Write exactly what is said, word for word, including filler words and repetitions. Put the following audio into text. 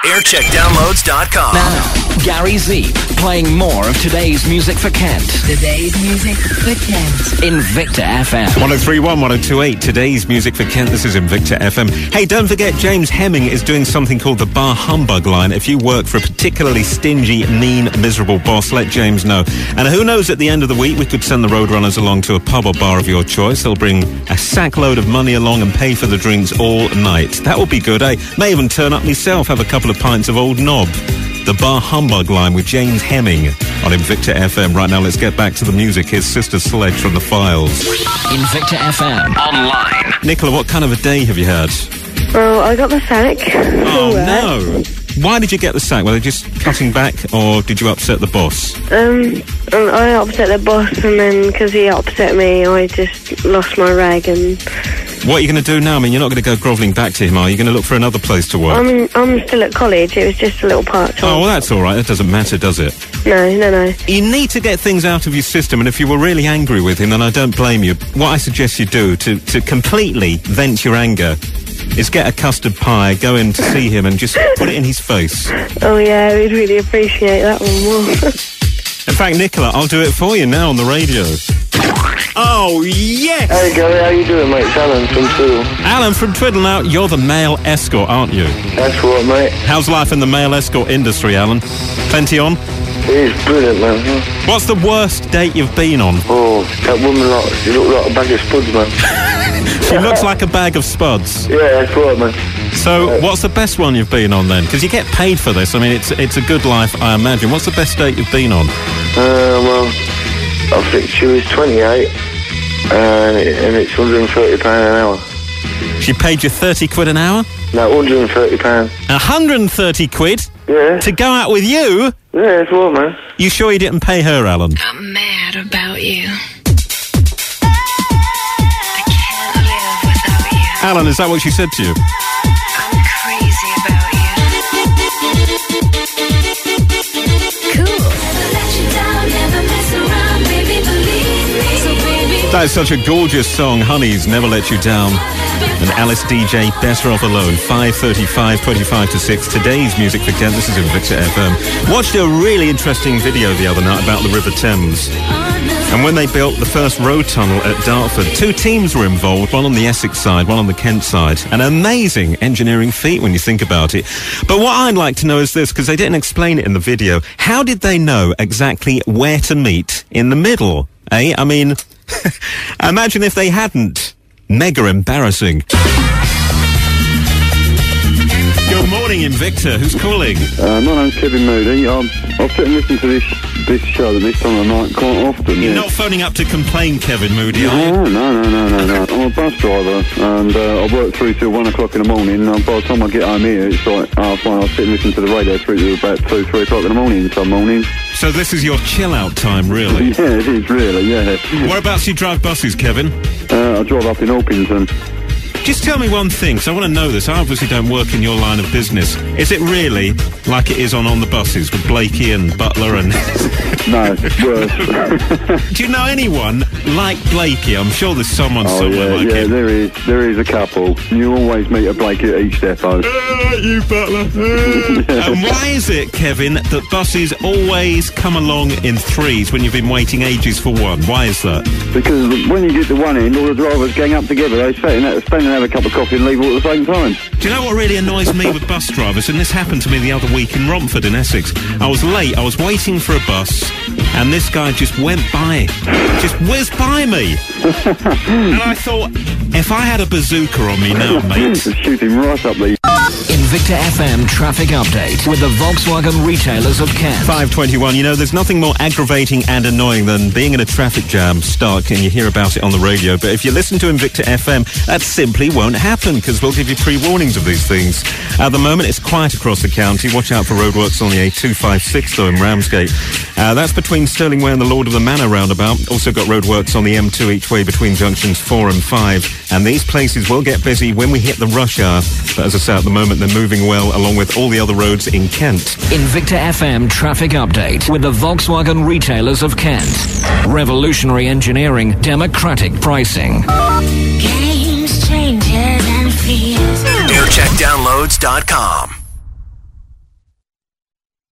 aircheck downloads dot com. Now, Gary Z playing more of today's music for Kent. Today's music for Kent. Invicta F M. one oh three point one, one oh two point eight. Today's music for Kent. This is Invicta F M. Hey, don't forget, James Hemming is doing something called the Bar Humbug line. If you work for a particularly stingy, mean, miserable boss, let James know. And who knows, at the end of the week, we could send the Roadrunners along to a pub or bar of your choice. They'll bring a sackload of money along and pay for the drinks all night. That would be good, eh? May even turn up myself, have a couple of pints of old knob. The Bar Humbug line with James Hemming on Invicta F M. Right now, let's get back to the music. Here's Sister Sledge from The Files. Invicta F M. Online. Nicola, what kind of a day have you had? Well, I got the sack. Oh, no. Why did you get the sack? Were they just cutting back, or did you upset the boss? Um, I upset the boss, and then because he upset me, I just lost my rag. And what are you going to do now? I mean, you're not going to go grovelling back to him, are you? You're going to look for another place to work? I'm I'm still at college. It was just a little part-time. Oh, well, that's all right. That doesn't matter, does it? No, no, no. You need to get things out of your system, and if you were really angry with him, then I don't blame you. What I suggest you do to, to completely vent your anger is get a custard pie, go in to see him, and just put it in his face. Oh, yeah, we'd really appreciate that one more. In fact, Nicola, I'll do it for you now on the radio. Oh, yes! Hey, Gary, how you doing, mate? It's Alan from Twiddle. Alan from Twiddle. Now, you're the male escort, aren't you? That's right, mate. How's life in the male escort industry, Alan? Plenty on? It is brilliant, man. What's the worst date you've been on? Oh, that woman, like, she looked like a bag of spuds, man. She looks like a bag of spuds. Yeah, that's right, man. So, uh, what's the best one you've been on, then? Because you get paid for this. I mean, it's it's a good life, I imagine. What's the best date you've been on? Uh, well, I think she was twenty-eight, and, it, and it's one hundred thirty pounds an hour. She paid you thirty quid an hour? No, one hundred thirty pounds. one hundred thirty quid? Yeah. To go out with you? Yeah, that's right, man. You sure you didn't pay her, Alan? I'm mad about you. Alan, is that what she said to you? I'm crazy about you. Cool. That is such a gorgeous song, Honeys, Never Let You Down. And Alice D J, Better Off Alone, five thirty-five, twenty-five to six. Today's music for Kent. This is Invicta F M. Watched a really interesting video the other night about the River Thames. And when they built the first road tunnel at Dartford, two teams were involved, one on the Essex side, one on the Kent side. An amazing engineering feat when you think about it. But what I'd like to know is this, because they didn't explain it in the video. How did they know exactly where to meet in the middle? Eh? I mean, imagine if they hadn't. Mega embarrassing. Good morning, Invicta. Who's calling? Uh, my name's Kevin Moody. I'm, I sit and listen to this this show this time of night quite often. You're yeah. not phoning up to complain, Kevin Moody, are you? No, no, no, no, no, no. I'm a bus driver, and uh, I work through till one o'clock in the morning, and by the time I get home here, it's like half one. I sit and listen to the radio through till about two, three o'clock in the morning some mornings. So this is your chill-out time, really? Yeah, it is, really, yeah. Whereabouts do you drive buses, Kevin? Uh, I drive up in Orpington. Just tell me one thing, because I want to know this. I obviously don't work in your line of business. Is it really like it is on On the Buses with Blakey and Butler and... No, worse. Do you know anyone like Blakey? I'm sure there's someone oh, somewhere yeah, like yeah, him. there is. There is a couple. You always meet a Blakey at each depot. Uh, you Butler. Uh. And why is it, Kevin, that buses always come along in threes when you've been waiting ages for one? Why is that? Because when you get to one end, all the drivers gang up together. They stand and stand and have a cup of coffee and leave all at the same time. Do you know what really annoys me with bus drivers? And this happened to me the other week in Romford in Essex. I was late, I was waiting for a bus, and this guy just went by. Just whizzed by me. And I thought, if I had a bazooka on me now, mate... Just shoot him right up the... Invicta F M traffic update with the Volkswagen retailers of Kent. five twenty-one. You know, there's nothing more aggravating and annoying than being in a traffic jam, stuck, and you hear about it on the radio. But if you listen to Invicta F M, that simply won't happen, because we'll give you pre-warnings of these things. At the moment, it's quiet across the county. Watch out for roadworks on the A two fifty-six, though, in Ramsgate. Uh, that's between Stirling Way and the Lord of the Manor roundabout. Also got roadworks on the M two each way between junctions four and five. And these places will get busy when we hit the rush hour. But as I say, at the moment, they're moving well along with all the other roads in Kent. Invicta F M traffic update with the Volkswagen retailers of Kent. Revolutionary engineering, democratic pricing. Games, changes, and fears. aircheck downloads dot com.